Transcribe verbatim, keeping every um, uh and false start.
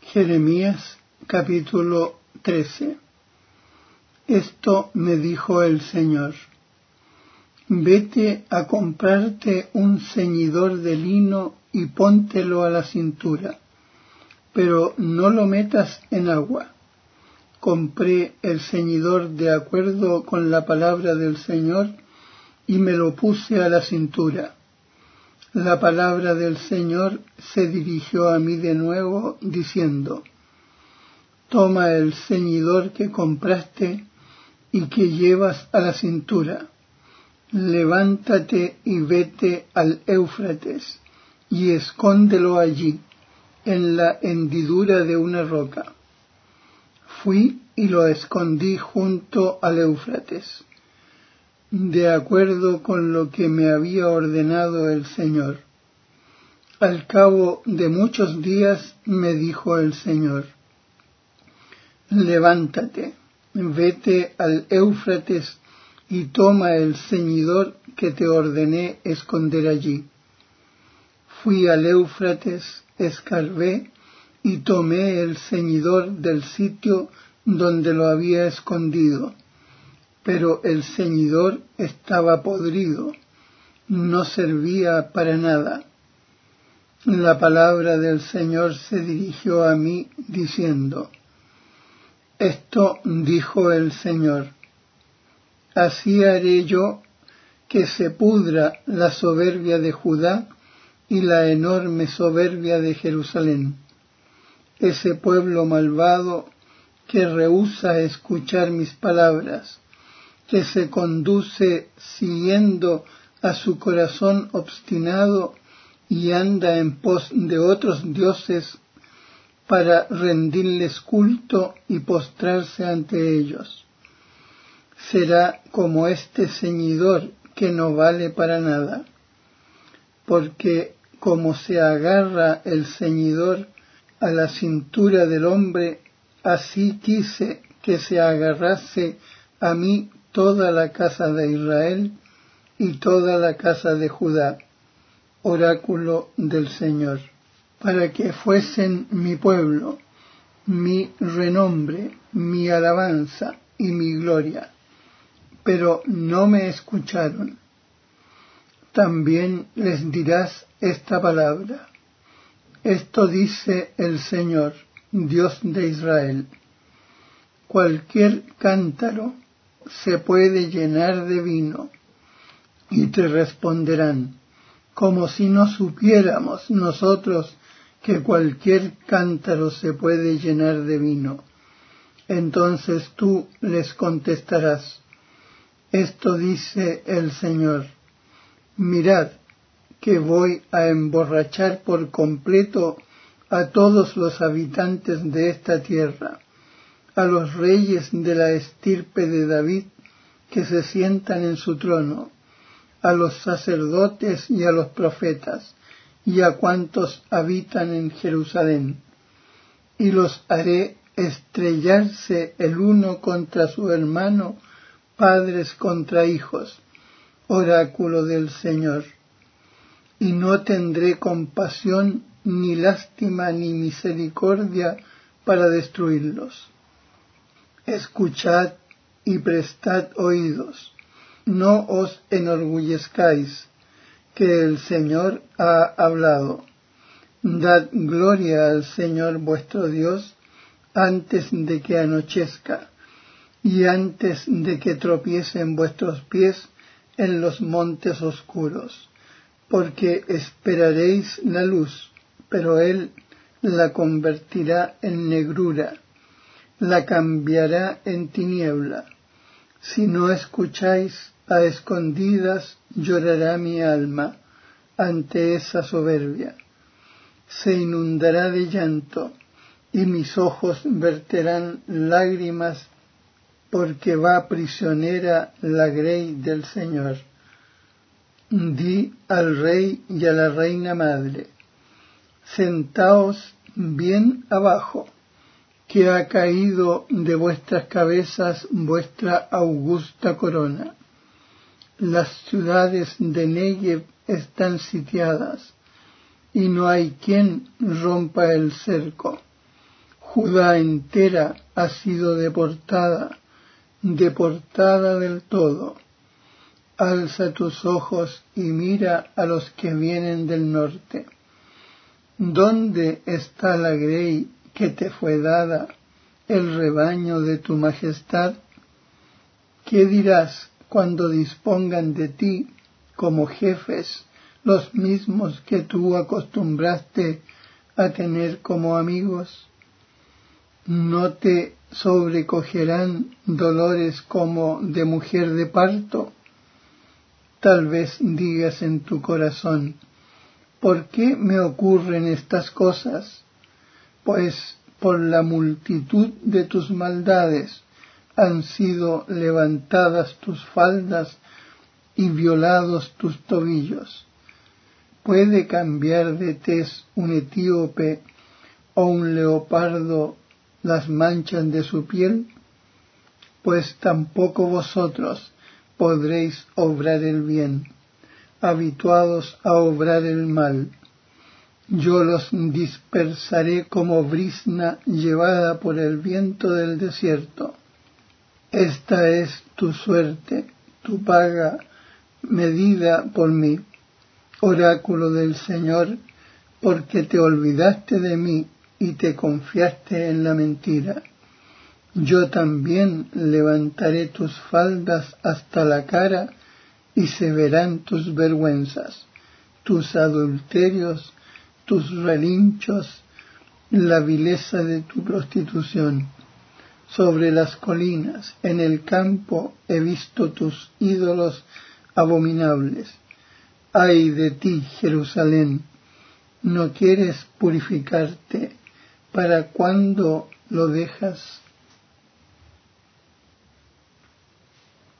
Jeremías capítulo trece. Esto me dijo el Señor: Vete a comprarte un ceñidor de lino y póntelo a la cintura, pero no lo metas en agua. Compré el ceñidor de acuerdo con la palabra del Señor y me lo puse a la cintura. La palabra del Señor se dirigió a mí de nuevo, diciendo: Toma el ceñidor que compraste y que llevas a la cintura, levántate y vete al Éufrates, y escóndelo allí, en la hendidura de una roca. Fui y lo escondí junto al Éufrates, de acuerdo con lo que me había ordenado el Señor. Al cabo de muchos días me dijo el Señor: Levántate, vete al Éufrates y toma el ceñidor que te ordené esconder allí. Fui al Éufrates, escarbé y tomé el ceñidor del sitio donde lo había escondido, pero el ceñidor estaba podrido, no servía para nada. La palabra del Señor se dirigió a mí diciendo: Esto dijo el Señor: Así haré yo que se pudra la soberbia de Judá y la enorme soberbia de Jerusalén. Ese pueblo malvado que rehúsa escuchar mis palabras, que se conduce siguiendo a su corazón obstinado y anda en pos de otros dioses para rendirles culto y postrarse ante ellos. Será como este ceñidor que no vale para nada, porque como se agarra el ceñidor a la cintura del hombre, así quise que se agarrase a mí toda la casa de Israel y toda la casa de Judá, oráculo del Señor, para que fuesen mi pueblo, mi renombre, mi alabanza y mi gloria. Pero no me escucharon. También les dirás esta palabra: Esto dice el Señor, Dios de Israel: Cualquier cántaro se puede llenar de vino. Y te responderán: como si no supiéramos nosotros que cualquier cántaro se puede llenar de vino. Entonces tú les contestarás: Esto dice el Señor: Mirad, que voy a emborrachar por completo a todos los habitantes de esta tierra, a los reyes de la estirpe de David que se sientan en su trono, a los sacerdotes y a los profetas, y a cuantos habitan en Jerusalén, y los haré estrellarse el uno contra su hermano, padres contra hijos, oráculo del Señor. Y no tendré compasión, ni lástima, ni misericordia para destruirlos. Escuchad y prestad oídos, no os enorgullezcáis, que el Señor ha hablado. Dad gloria al Señor vuestro Dios antes de que anochezca, y antes de que tropiecen vuestros pies en los montes oscuros, porque esperaréis la luz, pero Él la convertirá en negrura, la cambiará en tiniebla. Si no escucháis, a escondidas llorará mi alma ante esa soberbia. Se inundará de llanto, y mis ojos verterán lágrimas, porque va prisionera la grey del Señor. Di al rey y a la reina madre: Sentaos bien abajo, que ha caído de vuestras cabezas vuestra augusta corona. Las ciudades de Negev están sitiadas, y no hay quien rompa el cerco. Judá entera ha sido deportada, deportada del todo. Alza tus ojos y mira a los que vienen del norte. ¿Dónde está la grey que te fue dada, el rebaño de tu majestad? ¿Qué dirás cuando dispongan de ti como jefes los mismos que tú acostumbraste a tener como amigos? ¿No te sobrecogerán dolores como de mujer de parto? Tal vez digas en tu corazón, ¿por qué me ocurren estas cosas? Pues por la multitud de tus maldades han sido levantadas tus faldas y violados tus tobillos. ¿Puede cambiar de tez un etíope o un leopardo las manchas de su piel? Pues tampoco vosotros podréis obrar el bien, habituados a obrar el mal. Yo los dispersaré como brizna llevada por el viento del desierto. Esta es tu suerte, tu paga, medida por mí, oráculo del Señor, porque te olvidaste de mí y te confiaste en la mentira. Yo también levantaré tus faldas hasta la cara y se verán tus vergüenzas, tus adulterios, tus relinchos, la vileza de tu prostitución. Sobre las colinas, en el campo, he visto tus ídolos abominables. Ay de ti, Jerusalén, ¿no quieres purificarte? ¿Para cuándo lo dejas?